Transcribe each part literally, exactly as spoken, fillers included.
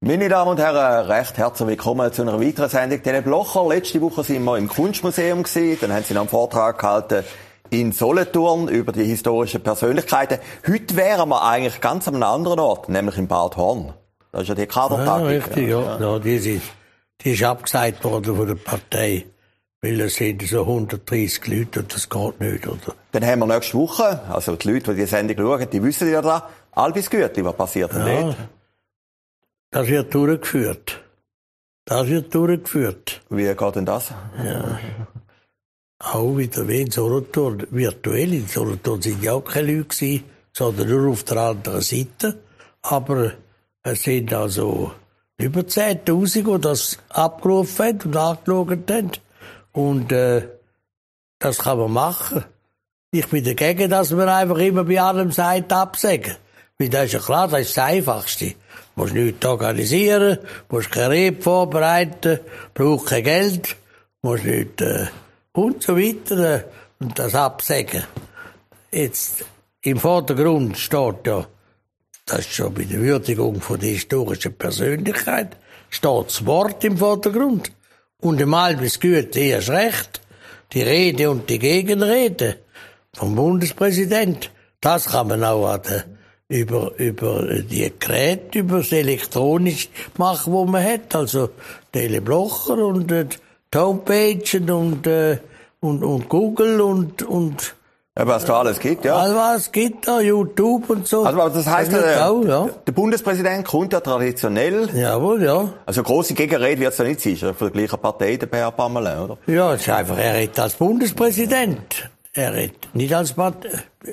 Meine Damen und Herren, recht herzlich willkommen zu einer weiteren Sendung Tele Blocher. Letzte Woche sind wir im Kunstmuseum gewesen, dann haben Sie noch einen Vortrag gehalten in Solothurn über die historischen Persönlichkeiten. Heute wären wir eigentlich ganz an einem anderen Ort, nämlich in Bad Horn. Das ist ja die Kadertaktik. Ja, richtig, ja. ja. ja die, ist, die ist abgesagt worden von der Partei, weil es sind so hundertdreissig Leute und das geht nicht, oder? Dann haben wir nächste Woche, also die Leute, die die Sendung schauen, die wissen ja da, Albis Gütli, was passiert denn ja. nicht? Das wird durchgeführt. Das wird durchgeführt. Wie geht denn das? Ja. Auch wieder wie in Solothurn, virtuell. In Solothurn sind ja auch keine Leute gewesen, sondern nur auf der anderen Seite. Aber es sind also über zehntausend, die das abgerufen haben und angeschaut haben. Und äh, das kann man machen. Ich bin dagegen, dass man einfach immer bei allem sagt, absagen. Weil das ist ja klar, das ist das Einfachste. Du musst nichts organisieren, musst keine Rede vorbereiten, brauchst kein Geld, musst nicht, äh, und so weiter, äh, und das absagen. Jetzt, im Vordergrund steht ja, das ist schon bei der Würdigung von der historischen Persönlichkeit, steht das Wort im Vordergrund. Und im Albis Gütli erst recht, die Rede und die Gegenrede vom Bundespräsident, das kann man auch an der über, über die Geräte, über das elektronisch machen, wo man hat. Also, Tele Blocher und, äh, die Homepage und, äh, und, und Google und, und, ja, was da alles gibt, ja. All was gibt da, YouTube und so. Also, das heisst, das der, auch, ja. der Bundespräsident kommt ja traditionell. Jawohl, ja. Also, grosse Gegenrede wird es ja nicht sein, ist ja von der gleichen Partei, der Bär Pamelin, oder? Ja, es ist einfach, er redet als Bundespräsident. Er redet nicht als Partei.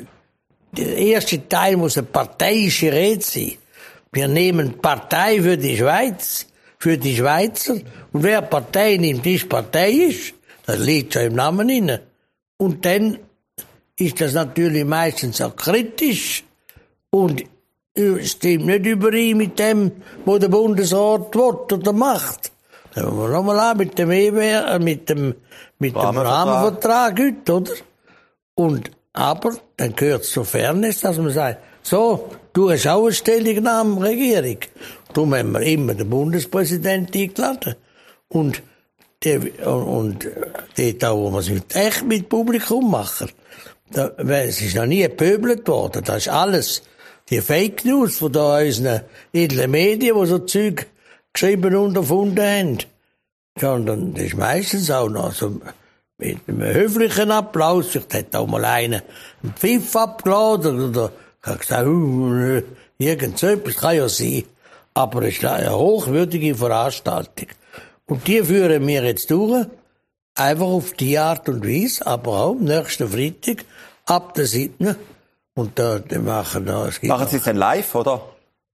Der erste Teil muss eine parteiische Rede sein. Wir nehmen Partei für die Schweiz, für die Schweizer. Und wer Partei nimmt, ist parteiisch. Das liegt schon im Namen inne. Und dann ist das natürlich meistens auch kritisch und stimmt nicht überein mit dem, was der Bundesrat will oder macht. Dann wollen wir nochmal an mit dem E W R, mit dem, mit dem Rahmenvertrag heute, oder? Und aber dann gehört es zur Fairness, dass man sagt, so, du hast auch eine Stellungnahme, Regierung. Darum haben wir immer den Bundespräsidenten eingeladen. Und, der, und, dort auch, wo wir es mit, echt mit Publikum machen. Da, weil es ist noch nie gepöbelt worden. Das ist alles, die Fake News von da unseren edlen Medien, die so Zeug geschrieben und erfunden haben. Sondern das ist meistens auch noch so, mit einem höflichen Applaus. Vielleicht hat auch mal einer einen Pfiff abgeladen oder hat gesagt, uh, irgend so etwas kann ja sein. Aber es ist eine hochwürdige Veranstaltung. Und die führen wir jetzt durch. Einfach auf die Art und Weise, aber auch am nächsten Freitag ab der siebten Und da, die machen da, es gibt Machen Sie es dann live, oder?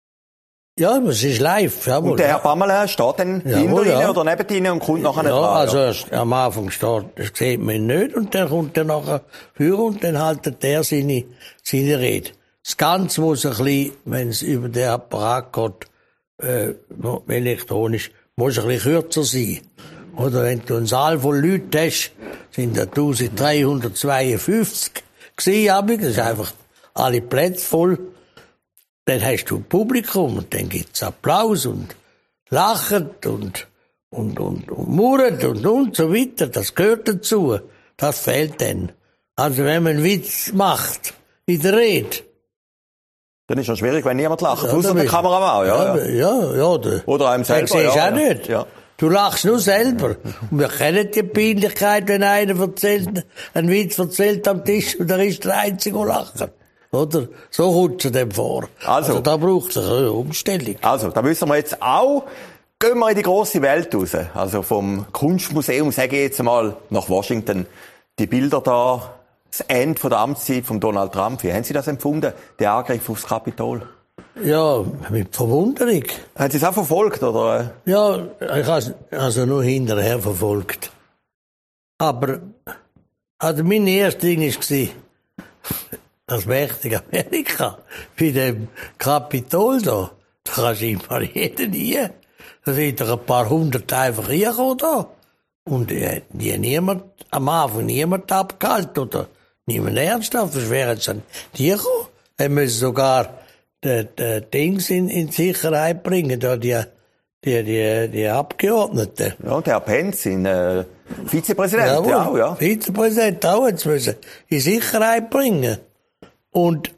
Ja, es ist live, jawohl. Und der Herr Pamelin steht dann hinter Ihnen ja. oder neben Ihnen und kommt nachher nicht Ja, dran, also ja. erst am Anfang steht, das sieht man ihn nicht und dann kommt er nachher für und dann haltet er seine, seine Rede. Das Ganze muss ein bisschen, wenn es über den Apparat geht, äh, elektronisch, muss ein bisschen kürzer sein. Oder wenn du einen Saal voll Leuten hast, sind da eintausenddreihundertzweiundfünfzig gewesen, das ist einfach alle Plätze voll. Dann hast du ein Publikum und dann gibt's Applaus und Lachen und, und, und, und Murren und, und so weiter. Das gehört dazu. Das fehlt dann. Also wenn man einen Witz macht, in der Rede. Dann ist es schwierig, wenn niemand lacht. Ja, Außer der Kameramann, ja. Ja, ja, ja. Der, oder einem selber, den siehst du ja. auch nicht. Ja. Du lachst nur selber. Und wir kennen die Peinlichkeit, wenn einer erzählt, einen Witz erzählt am Tisch und er ist der Einzige, der lacht. Oder? So kommt es dem vor. Also, also da braucht es eine Umstellung. Also, da wissen wir jetzt auch, gehen wir in die grosse Welt raus. Also vom Kunstmuseum, sage ich jetzt mal, nach Washington. Die Bilder da, das Ende von der Amtszeit von Donald Trump. Wie haben Sie das empfunden, der Angriff aufs Kapitol? Ja, mit Verwunderung. Haben Sie es auch verfolgt, oder? Ja, ich habe es also nur hinterher verfolgt. Aber, also mein erstes Ding war, das mächtige Amerika, bei dem Kapitol da, da kannst du immer jeden hier. Da sind doch ein paar hundert einfach reingekommen da. Und die, die niemand, am Anfang niemand abgehalten, oder niemand ernsthaft, das wäre jetzt dann die gekommen. Er müssen sogar die, die Dings in, in Sicherheit bringen, da die die, die, die Abgeordneten. Ja, und der Herr Penz, sein äh, Vizepräsident, Jawohl, ja, auch, ja. Vizepräsident auch jetzt müssen in Sicherheit bringen. Und,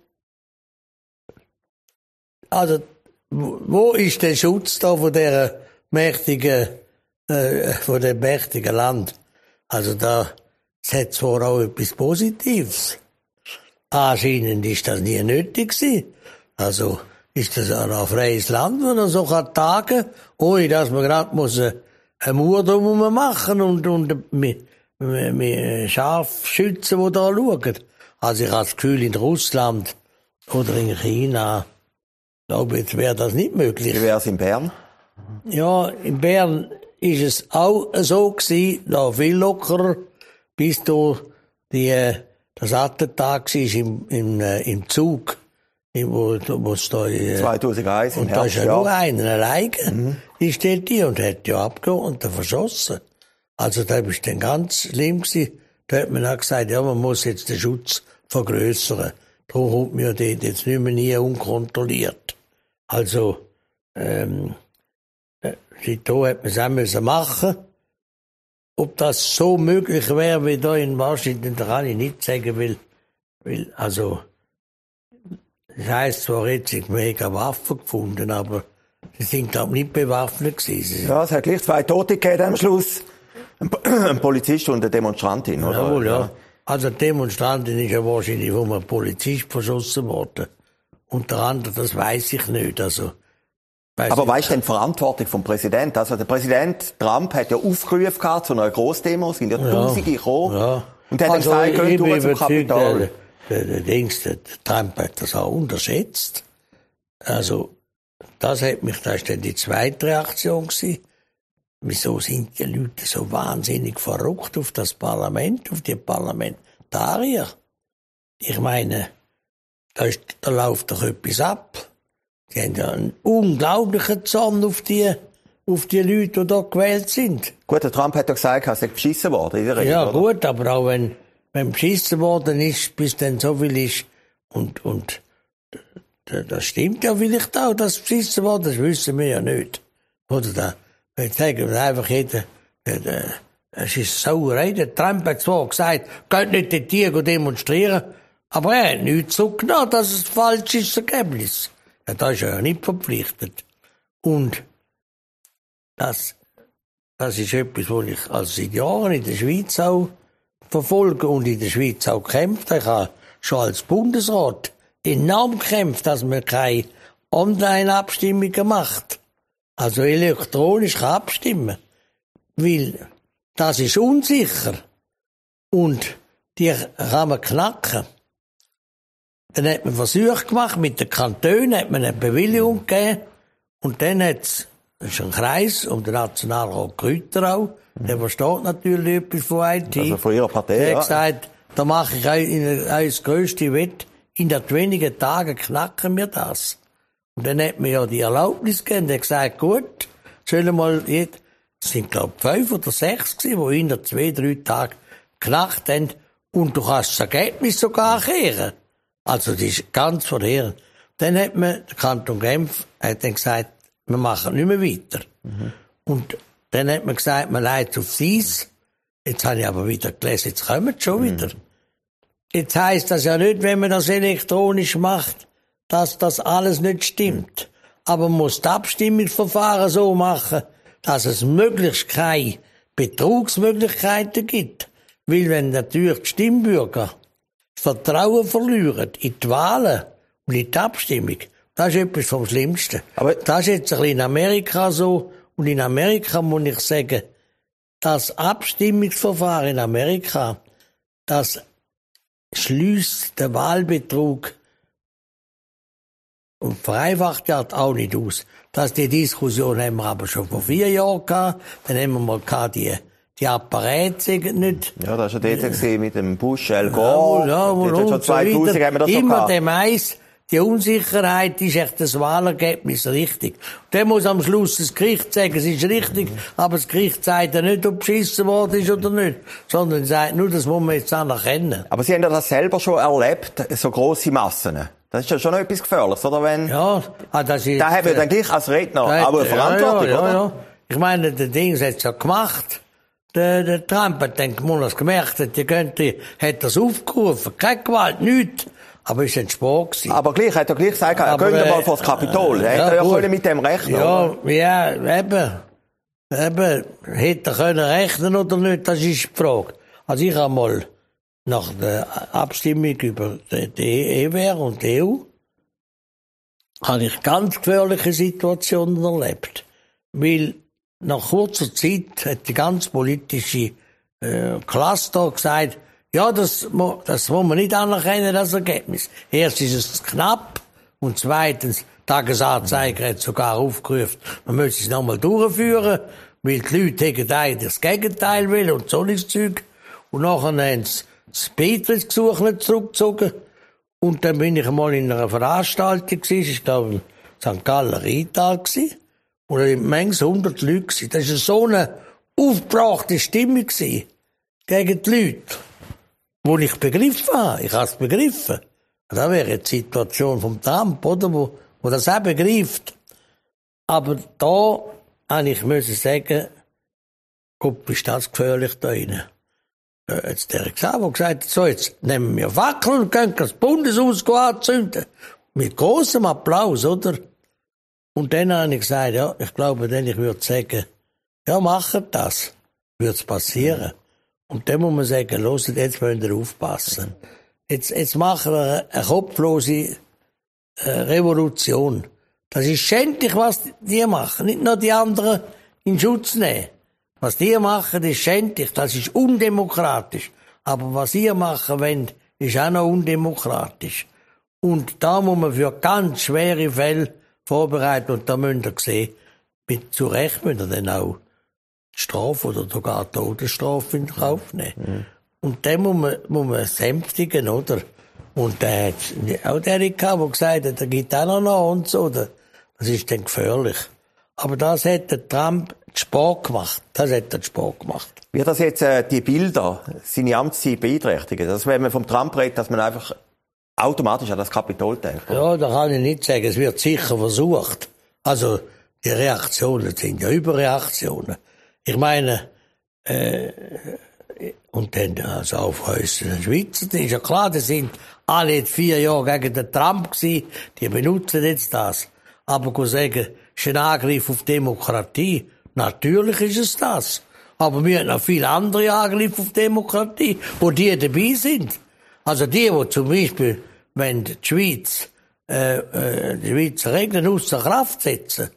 also, wo ist der Schutz da von der mächtigen, äh, von dem mächtigen Land? Also da, es hat zwar auch etwas Positives. Anscheinend ist das nie nötig gewesen. Also, ist das auch ein freies Land, wo man so kann tagen, ohne dass man gerade muss eine Mauer drum machen und, und mit, mit, mit Scharfschützen, die da schauen. Also ich habe das Gefühl, in Russland oder in China, glaube ich, wäre das nicht möglich. Wie wäre es in Bern? Ja, in Bern ist es auch so gewesen, da viel lockerer, bis da die, das Attentat war im, im, im Zug. Wo, wo es da, zweitausendeins im und da ist ja Jahr. nur einer alleine, mhm. ist der die und hat ja Abgeordnete verschossen. Also da ist dann ganz schlimm gewesen. Da hat man auch gesagt, ja, man muss jetzt den Schutz vergrössern. Darum kommt mir dort jetzt nicht mehr nie unkontrolliert. Also, ähm, seitdem hat man es auch müssen machen. Ob das so möglich wäre wie da in Washington, da kann ich nicht sagen, weil, weil also, das heisst zwar jetzt, ich mega Waffen gefunden, aber sie sind glaube nicht bewaffnet gewesen. Ja, es hat gleich zwei Tote gegeben am Schluss. Ein, ein Polizist und eine Demonstrantin, oder? Jawohl, ja. Also die Demonstrantin ist ja wahrscheinlich von einem Polizist verschossen worden. Unter anderem, das weiss ich nicht, also. Weiss aber nicht. weißt du denn die Verantwortung vom Präsidenten? Also der Präsident Trump hat ja aufgerufen gehabt zu einer Grossdemo, sind ja Tausende gekommen. Ja. Und hat also, dann gesagt, geht durch zum Kapitol. Der, der, Dings, der Trump hat das auch unterschätzt. Also, das hat mich, das ist dann die zweite Reaktion gewesen. Wieso sind die Leute so wahnsinnig verrückt auf das Parlament, auf die Parlamentarier? Ich meine, da, ist, da läuft doch etwas ab. Die haben ja einen unglaublichen Zorn auf die, auf die Leute, die da gewählt sind. Gut, der Trump hat ja gesagt, er sei beschissen worden in der Regel, Ja, oder? gut, aber auch wenn, wenn beschissen worden ist, bis dann so viel ist, und, und, das stimmt ja vielleicht auch, dass beschissen worden ist, das wissen wir ja nicht. Oder da, ich sage einfach jeder, es ist Sauerei. Der Trump hat zwar gesagt, geht nicht den Tier demonstrieren, aber er hat nichts zurückgenommen, dass es falsch ist, das Ergebnis. Ja, da ist er ja nicht verpflichtet. Und das, das ist etwas, was ich also seit Jahren in der Schweiz auch verfolge und in der Schweiz auch kämpft. Ich habe schon als Bundesrat enorm gekämpft, dass man keine Online-Abstimmungen macht. Also elektronisch kann abstimmen. Weil das ist unsicher. Und die kann man knacken. Dann hat man Versuche gemacht, mit den Kantonen hat man eine Bewilligung gegeben. Und dann hat es, das ist ein Kreis um den Nationalrat Grüterau, der versteht natürlich etwas von I T. Also von ihrer Partei, der ja. hat gesagt, da mache ich euch das grösste Wett. In den wenigen Tagen knacken wir das. Und dann hat man ja die Erlaubnis gegeben, der hat gesagt, gut, sollen mal, es sind glaube ich fünf oder sechs gewesen, die in der zwei, drei Tagen geknackt haben. Und du kannst das Ergebnis sogar kehren. Also, das ist ganz verheerend. Dann hat man, der Kanton Genf hat dann gesagt, wir machen nicht mehr weiter. Mhm. Und dann hat man gesagt, man leitet aufs Eis. Jetzt habe ich aber wieder gelesen, jetzt kommen sie schon wieder. Mhm. Jetzt heisst das ja nicht, wenn man das elektronisch macht, dass das alles nicht stimmt. Aber man muss das Abstimmungsverfahren so machen, dass es möglichst keine Betrugsmöglichkeiten gibt. Weil wenn natürlich die Stimmbürger das Vertrauen verlieren in die Wahlen und in die Abstimmung, das ist etwas vom Schlimmsten. Aber das ist jetzt ein bisschen in Amerika so. Und in Amerika muss ich sagen, das Abstimmungsverfahren in Amerika, das schließt den Wahlbetrug und vereinfacht ja auch nicht aus. Das, die Diskussion haben wir aber schon vor vier Jahren gehabt. Dann haben wir mal gehabt, die, die Apparate nicht. Ja, das war ja dort gewesen mit dem Bush, Al Gore. Ja, ja, und, und schon zweitausend so haben wir das immer gehabt. dem eins, die Unsicherheit ist echt das Wahlergebnis richtig. Und dann muss am Schluss das Gericht sagen, es ist richtig, mhm. aber das Gericht sagt ja nicht, ob beschissen worden ist oder nicht, sondern sagt nur, das muss man jetzt anerkennen. Aber Sie haben ja das selber schon erlebt, so grosse Massen. Das ist ja schon etwas Gefährliches, oder? Wenn, ja, ah, das ist... Da haben wir dann gleich als Redner da auch eine Verantwortung, ja, ja, oder? Ja. Ich meine, der Dings hat es ja gemacht. Der, der Trump hat dann mal gemerkt, die könnte, hat das aufgerufen. Keine Gewalt, nichts. Aber es war ein Sport gewesen. Aber gleich, hat er gleich gesagt, aber, gehen wir mal äh, vor das Kapitol. äh, Hätte ja, er ja gut. können mit dem rechnen, Ja, oder? ja, eben. Eben, hätte er können rechnen oder nicht, das ist die Frage. Also ich habe mal nach der Abstimmung über die E W R und die E U habe ich ganz gefährliche Situationen erlebt. Weil nach kurzer Zeit hat die ganz politische äh, Klasse da gesagt, ja, das, das muss man nicht anerkennen, das Ergebnis. Erstens ist es knapp und zweitens, die Tagesanzeiger hat sogar aufgerufen, man müsse es nochmal durchführen, weil die Leute gegen eigentlich das Gegenteil will und so ein Zeug. Und nachher haben sie das Beitrittsgesuch nicht zurückgezogen. Und dann bin ich einmal in einer Veranstaltung gewesen, ich glaube in Sankt Gallen Rheintal gewesen, und da waren manchmal hundert Leute gewesen. Das war so eine aufgebrachte Stimmung gewesen, gegen die Leute, wo ich begriffen habe. Ich habe es begriffen. Das wäre die Situation vom Trump, oder, wo, wo das auch begreift. Aber da habe ich müssen sagen, Gott, ist das gefährlich da rein. Jetzt der Xaver gesagt, so, jetzt nehmen wir Fackeln und können das Bundeshaus anzünden. Mit großem Applaus, oder? Und dann habe ich gesagt, ja, ich glaube, dann ich würde sagen, ja, macht das. Wird's passieren. Und dann muss man sagen, los, jetzt müsst ihr aufpassen. Jetzt, jetzt machen wir eine kopflose äh, Revolution. Das ist schändlich, was die machen. Nicht nur die anderen in Schutz nehmen. Was die machen, ist schändlich, das ist undemokratisch. Aber was ihr machen wollt, ist auch noch undemokratisch. Und da muss man für ganz schwere Fälle vorbereiten. Und da müsst ihr sehen, mit, zu Recht müsst ihr dann auch die Strafe oder sogar Todesstrafe in Kauf nehmen. Mhm. Und dann muss man, muss man sänftigen, oder? Und der hat auch der gehabt, der gesagt hat, der gibt auch noch noch und so. Das ist dann gefährlich. Aber das hat der Trump Sport gemacht. Das hat er Sport gemacht. Wird das jetzt, äh, die Bilder, seine Amtszeit beeinträchtigen? Das, wenn man vom Trump redet, dass man einfach automatisch an das Kapitol denkt. Oder? Ja, da kann ich nicht sagen. Es wird sicher versucht. Also, die Reaktionen sind ja Überreaktionen. Ich meine, äh, und dann, also auf den Schweizer, das ist ja klar, das sind alle jetzt vier Jahre gegen den Trump gewesen, die benutzen jetzt das. Aber ich sagen, es ist ein Angriff auf Demokratie. Natürlich ist es das. Aber wir haben noch viele andere Angriffe auf Demokratie, wo die dabei sind. Also die, die zum Beispiel, wenn die Schweiz, äh, äh, die Schweizer Regeln außer Kraft setzen,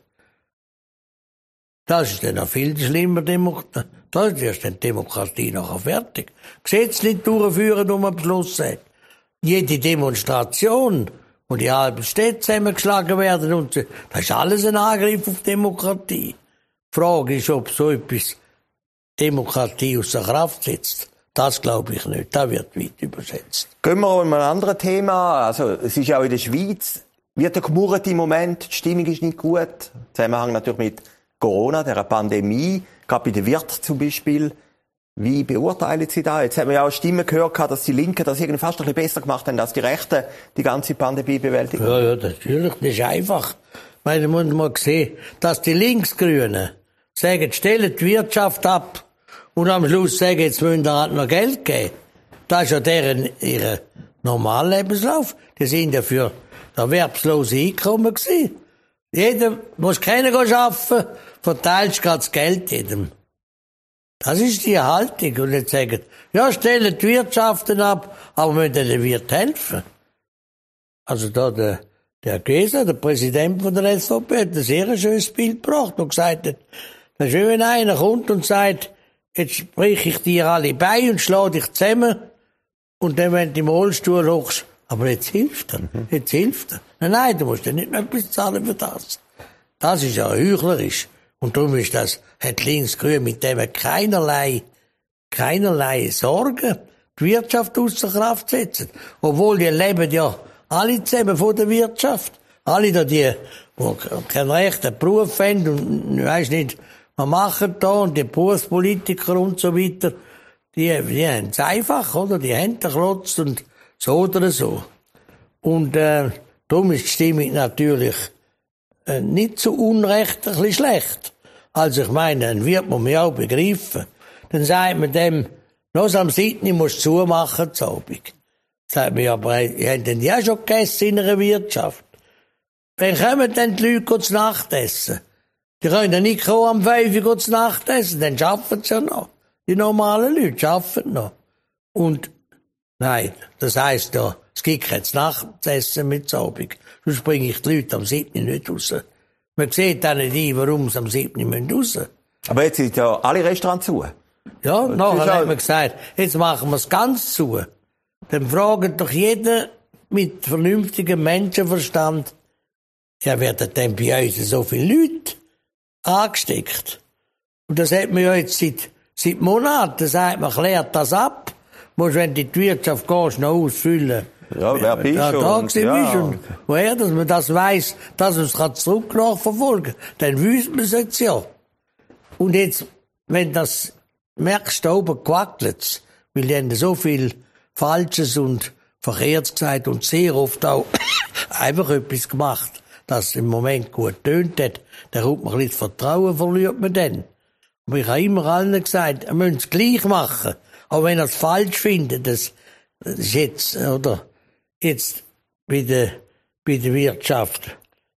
das ist dann noch viel schlimmer Demokratie. Da ist dann die Demokratie nachher fertig. Gesetz nicht durchführen, um einen Beschluss hat. Jede Demonstration, wo die halben Städte zusammengeschlagen werden und so, das ist alles ein Angriff auf Demokratie. Die Frage ist, ob so etwas Demokratie außer Kraft setzt. Das glaube ich nicht. Das wird weit überschätzt. Gehen wir um ein anderes Thema. Also, es ist ja auch in der Schweiz, wird er gemurrt im Moment, die Stimmung ist nicht gut. Zusammenhang natürlich mit Corona, der Pandemie, gerade bei den Wirten zum Beispiel. Wie beurteilen Sie das? Jetzt haben wir ja auch Stimmen gehört, dass die Linken das irgendwie fast ein bisschen besser gemacht haben als die Rechten, die ganze Pandemie bewältigen. Ja, ja, natürlich, das ist einfach. Ich meine, man muss mal sehen, dass die Linksgrünen sagen, stellen die Wirtschaft ab und am Schluss sagen, jetzt müssen wir halt noch Geld geben. Das ist ja deren, ihr normaler Lebenslauf. Die sind ja für erwerbslose Einkommen gewesen. Jeder muss keiner arbeiten, verteilst gerade das Geld jedem. Das ist die Haltung. Und jetzt sagen, ja, stellen die Wirtschaften ab, aber müssen den Wirt helfen. Also da der, der Geser, der Präsident von der S V P, hat ein sehr schönes Bild gebracht und gesagt hat, das ist, wenn einer kommt und sagt, jetzt sprich ich dir alle bei und schlage dich zusammen und dann, wenn du im Rollstuhl hochst, aber jetzt hilft er, jetzt hilft er. Nein, nein, du musst ja nicht mehr etwas zahlen für das. Das ist ja heuchlerisch. Und darum ist das, hat Linksgrün mit dem keinerlei, keinerlei Sorgen, die Wirtschaft außer Kraft setzen. Obwohl die leben ja alle zusammen von der Wirtschaft. Alle da, die, die keinen rechten Beruf haben und, ich weiss nicht, was machen da, und die Berufspolitiker und so weiter, die, die haben es einfach, oder? Die haben den Klotz und so oder so. Und äh, darum ist die Stimmung natürlich äh, nicht zu Unrecht ein bisschen schlecht. Also ich meine, dann wird man mich auch begreifen. Dann sagt man dem, los am siebten musst du zumachen, zu Abend. Sagt man, ja, aber ihr habt denn ja schon gegessen in einer Wirtschaft. Wann kommen denn die Leute zu Nacht essen? Die können ja nicht kommen am fünf Uhr zu Nacht essen, dann arbeiten sie ja noch. Die normalen Leute arbeiten noch. Und, nein, das heisst ja, es gibt kein Nachtessen mit zu Abend. Sonst bringe ich die Leute am siebten nicht raus. Man sieht auch nicht ein, warum sie am siebten raus müssen. Aber jetzt sind ja alle Restaurants zu. Ja, nachher haben wir gesagt, jetzt machen wir es ganz zu. Dann fragt doch jeder mit vernünftigem Menschenverstand, ja, werden denn bei uns so viele Leute angesteckt? Und das hat man ja jetzt seit, seit Monaten, sagt man, klärt das ab. Musst, wenn du in die Wirtschaft gehst, noch ausfüllen. Ja, wer bist ja, du? Da und, ja. und woher, dass man das weiss, dass man es zurück nachverfolgen kann. Dann wüsste man es jetzt ja. Und jetzt, wenn das merkst, da oben quackelt's, weil die haben so viel Falsches und Verkehrtes gesagt und sehr oft auch einfach etwas gemacht, das im Moment gut tönt hat, dann kommt man ein bisschen Vertrauen, verliert man dann. Aber ich habe immer allen gesagt, wir müssen es gleich machen. Aber wenn ihr es falsch findet, das, das ist jetzt, oder, jetzt bei der, bei der Wirtschaft.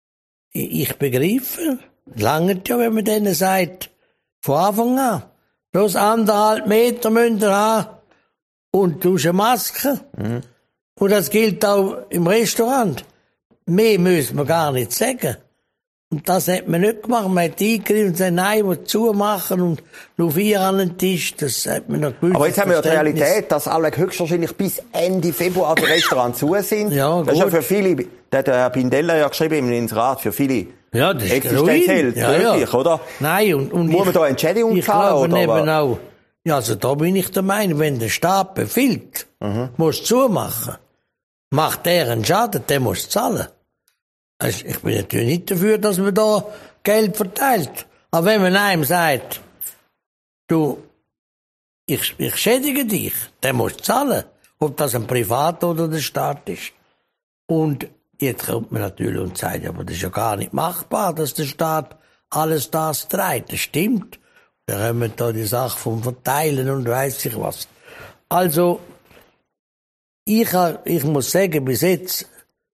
Ich begreife, lange ja, wenn man denen sagt, von Anfang an, bloß anderthalb Meter müsst ihr haben und du hast eine Maske. Mhm. Und das gilt auch im Restaurant. Mehr müssen wir gar nicht sagen. Und das hat man nicht gemacht. Man hat eingegriffen und gesagt, nein, wir zumachen und nur vier an den Tisch. Das hat man noch gewusst. Aber jetzt haben wir ja die Realität, dass alle höchstwahrscheinlich bis Ende Februar die Restaurants zu sind. Ja, das ist ja für viele, der hat Herr Pindella ja geschrieben im Inserat, für viele ja, das ist existenziell ja, tödlich, ja. oder? Nein, und, und muss ich, man da Entschädigung ich zahlen? glaube oder? Eben auch, ja, also da bin ich der Meinung, wenn der Staat befiehlt, mhm. muss zumachen, macht der einen Schaden, der muss zahlen. Also ich bin natürlich nicht dafür, dass man da Geld verteilt. Aber wenn man einem sagt, du, ich, ich schädige dich, der muss zahlen. Ob das ein Privat oder der Staat ist. Und jetzt kommt man natürlich und sagt, aber das ist ja gar nicht machbar, dass der Staat alles das trägt. Das stimmt. Dann haben wir da die Sache vom Verteilen und weiss ich was. Also, ich, ich muss sagen, bis jetzt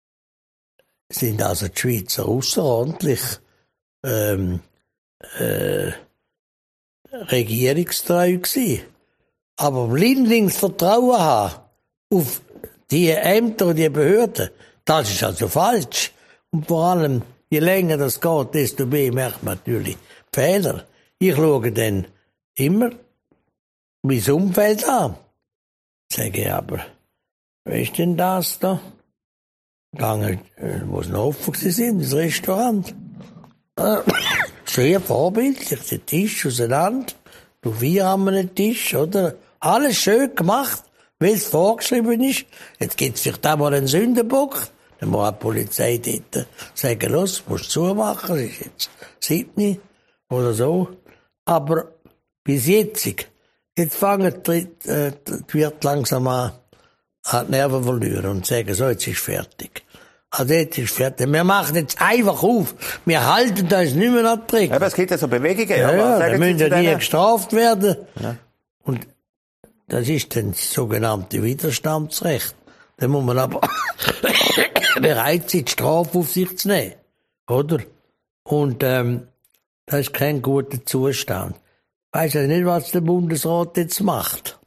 sind also die Schweizer außerordentlich ähm, äh, regierungstreu gewesen. Aber blindlings Vertrauen haben auf die Ämter und die Behörden, das ist also falsch. Und vor allem, je länger das geht, desto mehr merkt man natürlich Fehler. Ich schaue dann immer mein Umfeld an. Sage aber, was ist denn das da? Gange, wo es noch offen sind, das Restaurant. Äh, sehr vorbildlich, der Tisch auseinander, du wir haben einen Tisch, oder? Alles schön gemacht, wie es vorgeschrieben ist. Jetzt gibt's vielleicht auch mal einen Sündenbock. Dann muss die Polizei dort sagen, los, musst du zumachen, das ist jetzt siebni oder so. Aber bis jetzt, jetzt fangen die, äh, die Wirte langsam an, an die Nerven verlieren und sagen, so, jetzt ist fertig. Also jetzt ist fertig. Wir machen jetzt einfach auf. Wir halten das nicht mehr an die Regeln. Aber es gibt ja so Bewegungen. Ja, ja, da müssen ja die gestraft werden. Ja. Und das ist dann das sogenannte Widerstandsrecht. Da muss man aber bereit sein, die Strafe auf sich zu nehmen. Oder? Und ähm, das ist kein guter Zustand. Ich weiss ja nicht, was der Bundesrat jetzt macht.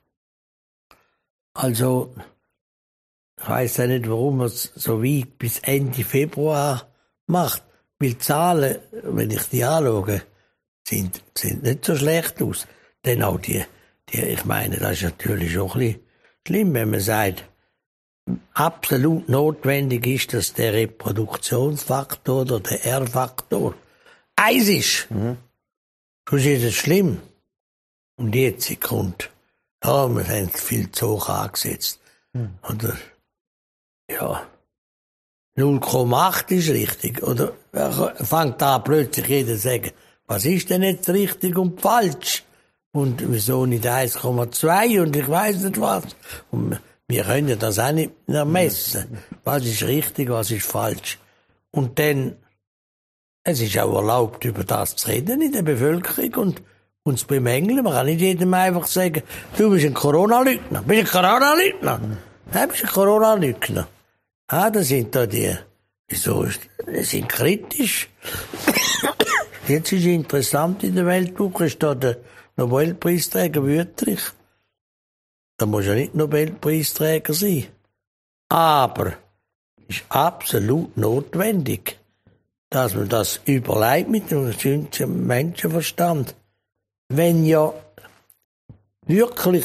Also, ich weiss ja nicht, warum er es so wie bis Ende Februar macht. Weil die Zahlen, wenn ich die anschaue, sind, sind nicht so schlecht aus. Denn auch die, die, ich meine, das ist natürlich schon ein bisschen schlimm, wenn man sagt, absolut notwendig ist, dass der Reproduktionsfaktor oder der R-Faktor eins ist. Mhm. Das ist es schlimm. Und jetzt kommt, ja, wir haben viel zu hoch angesetzt. Mhm. Oder, ja, null Komma acht ist richtig. Oder fängt da plötzlich jeder zu sagen, was ist denn jetzt richtig und falsch? Und wieso nicht eins Komma zwei und ich weiss nicht was. Und Wir können ja das auch nicht ermessen. Was ist richtig, was ist falsch. Und dann, es ist auch erlaubt, über das zu reden in der Bevölkerung und uns bemängeln. Man kann nicht jedem einfach sagen, du bist ein Corona-Leugner. Bist ein Corona-Leugner? Nein, bist ein Corona-Leugner. Ah, das sind da die, wieso, die sind kritisch. Jetzt ist interessant, in der Weltwoche ist da der Nobelpreisträger Wüttrich. Da muss ja nicht Nobelpreisträger sein. Aber es ist absolut notwendig, dass man das überlegt mit einem gesunden Menschenverstand. Wenn ja wirklich,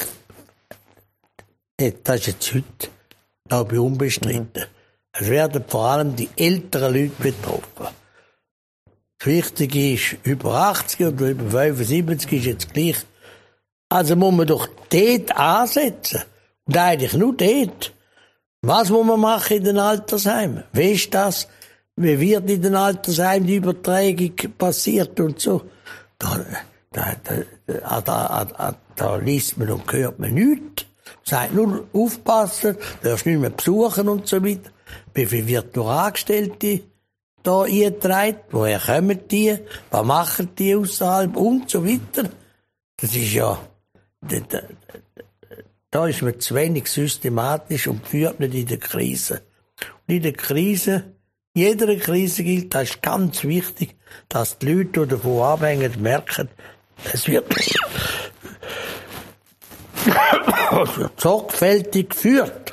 das ist jetzt heute, glaube ich, unbestritten. Es werden vor allem die älteren Leute betroffen. Das Wichtige ist, über achtzig oder über fünfundsiebzig ist jetzt gleich. Also muss man doch dort ansetzen. Und eigentlich nur dort. Was muss man machen in den Altersheimen? Wie ist das? Wie wird in den Altersheimen die Übertragung passiert und so? Da, da, da, da, da, da liest man und hört man nichts. Man sagt nur, aufpassen, darfst nicht mehr besuchen und so weiter. Wie viel wird nur Angestellte da eingetragen? Woher kommen die? Was machen die außerhalb? Und so weiter. Das ist ja, da, da, da ist man zu wenig systematisch und führt nicht in der Krise. Und in der Krise, jeder Krise gilt, das ist ganz wichtig, dass die Leute, die davon abhängen, merken, es wird, es wird sorgfältig geführt.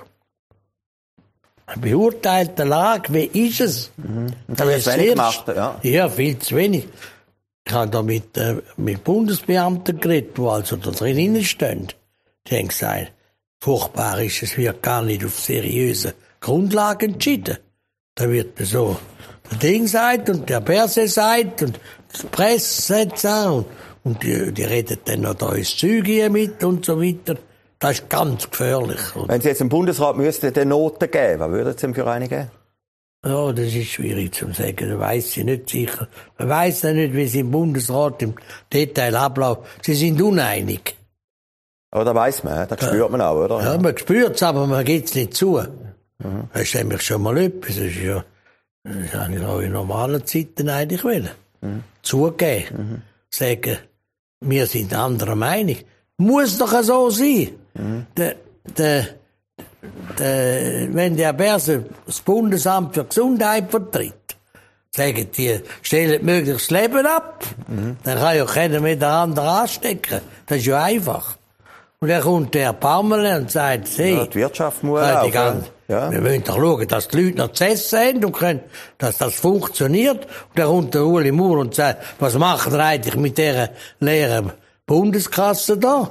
Eine beurteilte Lage, wie ist es? Mhm. Da wird wenig gemacht, ja. Ja, viel zu wenig. Ich habe da mit, äh, mit Bundesbeamten geredet, die also da drinnen stehen. Die haben gesagt, furchtbar ist, es wird gar nicht auf seriösen Grundlagen entschieden. Da wird so der Ding sagt und der Berse sagt und die Presse sagt und, und die, die reden dann noch da ins Zeug hier mit und so weiter. Das ist ganz gefährlich. Wenn Sie jetzt im Bundesrat müssten den Noten geben, was würden Sie ihm für eine geben? Ja, das ist schwierig zu sagen. Das weiss ich nicht sicher. Man weiss ja nicht, wie es im Bundesrat im Detail abläuft. Sie sind uneinig. Aber das weiss man, das spürt man auch, oder? Ja, man spürt es, aber man gibt es nicht zu. Mhm. Das ist nämlich schon mal etwas. Das ist ja, das ist eigentlich auch in normalen Zeiten eigentlich wollen. Mhm. Zugeben. Mhm. Sagen, wir sind anderer Meinung. Muss doch so sein. Mhm. Der, der, der, wenn der Berse das Bundesamt für Gesundheit vertritt, sagen die, stellen möglichst das Leben ab, mhm. dann kann ja keiner mit der anderen anstecken. Das ist ja einfach. Und dann kommt der Parmele und sagt, hey, ja, die Wirtschaft muss auch, ganz, ja. Wir wollen doch schauen, dass die Leute noch zu essen haben und können, dass das funktioniert. Und dann kommt der Uli Maurer und sagt, was machen wir eigentlich mit dieser leeren Bundeskasse da?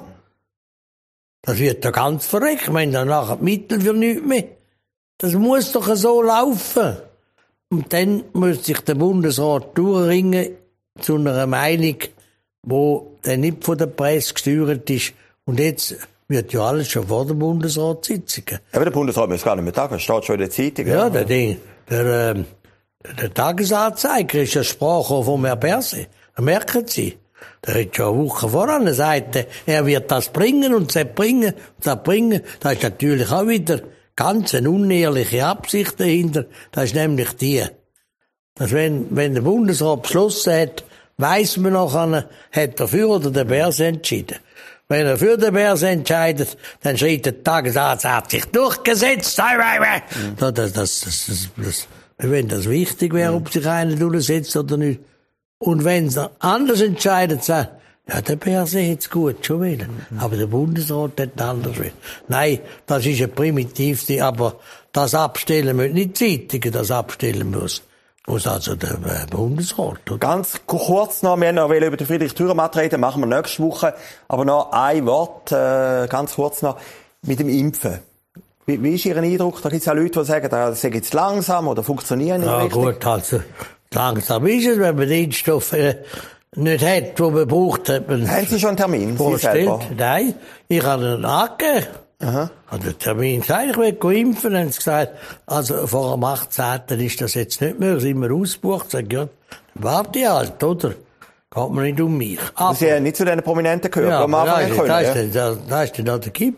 Das wird doch ganz verreckt. Ich meine, dann nachher die Mittel für nichts mehr. Das muss doch so laufen. Und dann muss sich der Bundesrat durchringen zu einer Meinung, die dann nicht von der Presse gesteuert ist. Und jetzt wird ja alles schon vor der Bundesratssitzung. Aber der Bundesrat muss gar nicht mehr tagen, das steht schon in der Zeitung. Ja, der, Ding, der, ähm, der Tagesanzeiger ist ja Sprache von Herrn Berse. Das merken Sie. Der hat schon eine Woche voran gesagt, er wird das bringen und das bringen und das bringen. Da ist natürlich auch wieder ganz eine unehrliche Absicht dahinter. Das ist nämlich die, dass wenn, wenn der Bundesrat beschlossen hat, weiss man nachher, hat er für oder der Berse entschieden. Wenn er für den Berse entscheidet, dann schreibt der Tagesarzt, hat sich durchgesetzt. Mhm. Das, das, das, das, das, wenn das wichtig wäre, ob sich einer durchsetzt oder nicht. Und wenn es anders entscheidet, sagt, ja, der Berse hat's gut schon wieder. Mhm. Aber der Bundesrat hat anders wieder. Nein, das ist ein primitivste, aber das Abstellen muss nicht die Zeitungen, das abstellen muss. Muss also der Bundesrat. Oder? Ganz kurz noch, wir haben noch über den Friedrich Dürrenmatt reden, machen wir nächste Woche. Aber noch ein Wort, äh, ganz kurz noch, mit dem Impfen. Wie, wie ist Ihr Eindruck? Da gibt es auch Leute, die sagen, das sei jetzt langsam oder funktionieren nicht ja, richtig. Ja gut, also langsam ist es, wenn man den Impfstoff äh, nicht hat, den man braucht. Hat man haben Sie schon einen Termin? Sie selber? Nein, ich habe einen angegeben. Aha. Hat den Termin gesagt, ich will impfen, dann haben sie gesagt, also vor dem achtzehnten ist das jetzt nicht mehr, sind wir ausgebucht. Sag ja, dann warte ich halt, oder? Geht mir nicht um mich. Aber Sie haben nicht zu den Prominenten gehört, ja, die am Anfang das, können, das, ja? ist dann, das ist dann auch der Gipfel.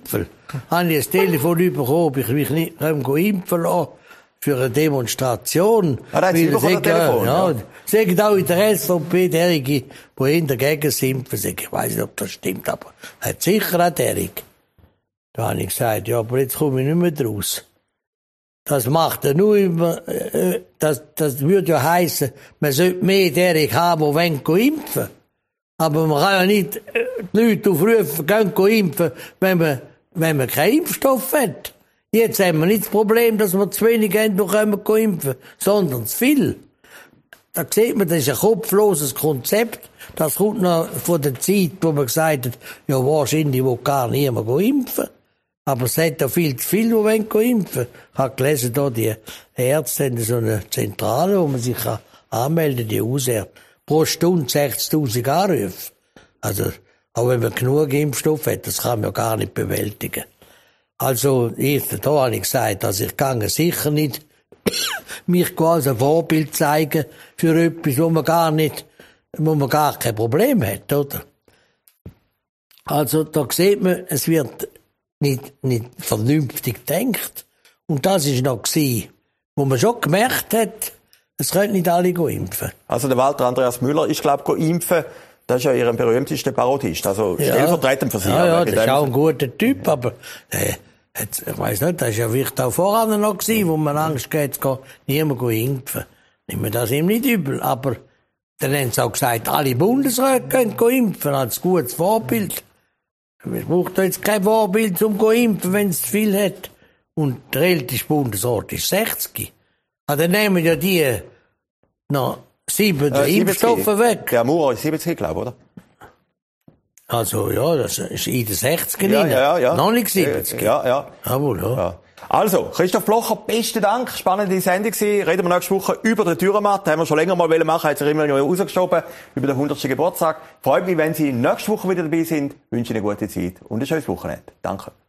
habe ich ein Telefon bekommen, ob ich mich nicht impfen lassen für eine Demonstration. Ah, da hat Sie bekommen, Telefon? Ja, ja. Sagen auch in der S V P, derjenige, die hin dagegen sind, ich weiss nicht, ob das stimmt, aber hat sicher auch derjenige. Da habe ich gesagt, ja, aber jetzt komme ich nicht mehr draus. Das macht er nur immer, äh, das, das würde ja heissen, man sollte mehr derjenige haben, die wollen impfen. Aber man kann ja nicht äh, die Leute aufrufen, gehen impfen, wenn man, wenn man keinen Impfstoff hat. Jetzt haben wir nicht das Problem, dass wir zu wenig haben, die können impfen, sondern zu viel. Da sieht man, das ist ein kopfloses Konzept. Das kommt noch von der Zeit, wo man gesagt hat, ja, wahrscheinlich will gar niemand impfen. Aber es hat ja viel zu viel, die wollen impfen. Ich habe gelesen, da die Ärzte haben so eine Zentrale, wo man sich anmelden kann, die Auswehr. Pro Stunde sechzigtausend Anrufe. Also, auch wenn man genug Impfstoff hat, das kann man ja gar nicht bewältigen. Also, ich, da habe ich gesagt, also ich kann sicher nicht mich als ein Vorbild zeigen für etwas, wo man gar nicht, wo man gar kein Problem hat, oder? Also, da sieht man, es wird nicht, nicht vernünftig gedacht. Und das ist noch gewesen, wo man schon gemerkt hat, es können nicht alle impfen. Also der Walter Andreas Müller ist, glaube ich, impfen. Das ist ja Ihr berühmtester Parodist. Also ja. Stellvertretend für Sie. Ja, ja, das ist auch ein guter Typ, aber äh, jetzt, ich weiss nicht, das ist ja vielleicht auch voran noch gewesen, wo man Angst hat, geht niemand impfen. Nehmen wir das ihm nicht übel. Aber dann haben sie auch gesagt, alle Bundesräte können impfen, als gutes Vorbild. Es braucht jetzt kein Vorbild, um zu impfen, wenn es zu viel hat. Und der älteste Bundesrat ist sechzig. Ah, dann nehmen ja die noch sieben äh, Impfstoffe weg. Der Maurer ist siebzig, glaube ich, oder? Also, ja, das ist in den sechziger ja, ja, ja. Noch nicht siebzig. Ja, ja. Jawohl, ja. ja. Also, Christoph Blocher, besten Dank. Spannende Sendung gewesen. Reden wir nächste Woche über den Dürrenmatt. Haben wir schon länger mal machen, hat sich immer noch rausgeschoben. Über den hundertsten Geburtstag. Freut mich, wenn Sie nächste Woche wieder dabei sind. Wünsche Ihnen eine gute Zeit und ein schönes Wochenende. Danke.